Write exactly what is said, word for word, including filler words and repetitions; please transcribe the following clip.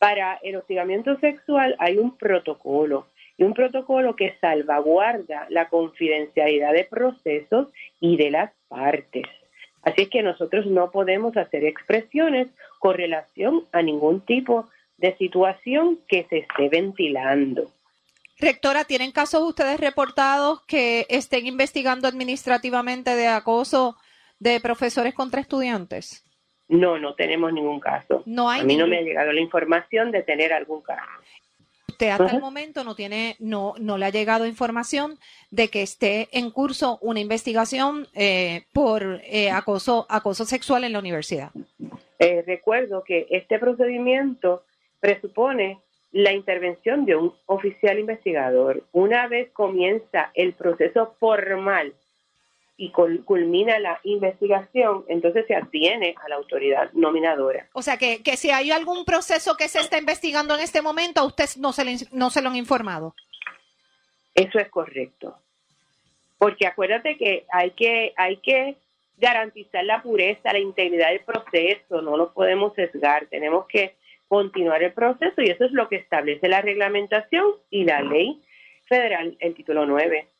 Para el hostigamiento sexual hay un protocolo, y un protocolo que salvaguarda la confidencialidad de procesos y de las partes. Así es que nosotros no podemos hacer expresiones con relación a ningún tipo de situación que se esté ventilando. Rectora, ¿tienen casos ustedes reportados que estén investigando administrativamente de acoso de profesores contra estudiantes? No, no tenemos ningún caso. No hay a mí ningún... no me ha llegado la información de tener algún caso. Usted hasta uh-huh. el momento no tiene, no, no le ha llegado información de que esté en curso una investigación eh, por eh, acoso, acoso sexual en la universidad. Eh, recuerdo que este procedimiento presupone la intervención de un oficial investigador. Una vez comienza el proceso formal y culmina la investigación, entonces se atiene a la autoridad nominadora. O sea, que, que si hay algún proceso que se está investigando en este momento, a usted no se le, no se lo han informado. Eso es correcto. Porque acuérdate que hay que, hay que garantizar la pureza, la integridad del proceso, no lo podemos sesgar, tenemos que continuar el proceso y eso es lo que establece la reglamentación y la ley federal, el título nueve.